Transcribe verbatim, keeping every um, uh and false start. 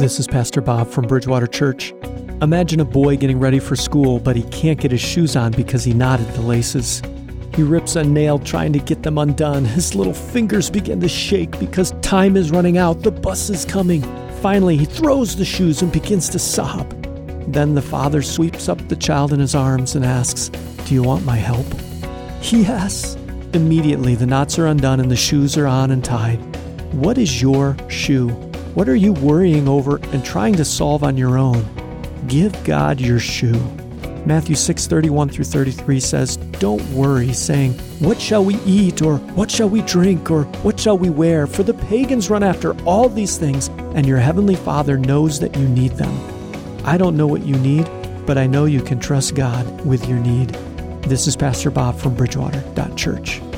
This is Pastor Bob from Bridgewater Church. Imagine a boy getting ready for school, but he can't get his shoes on because he knotted the laces. He rips a nail trying to get them undone. His little fingers begin to shake because time is running out. The bus is coming. Finally, he throws the shoes and begins to sob. Then the father sweeps up the child in his arms and asks, "Do you want my help?" Yes. Immediately, the knots are undone and the shoes are on and tied. What is your shoe? What are you worrying over and trying to solve on your own? Give God your shoe. Matthew six thirty-one through thirty-three says, "Don't worry, saying, 'What shall we eat?' or 'What shall we drink?' or 'What shall we wear?' For the pagans run after all these things, and your heavenly Father knows that you need them." I don't know what you need, but I know you can trust God with your need. This is Pastor Bob from Bridgewater Church.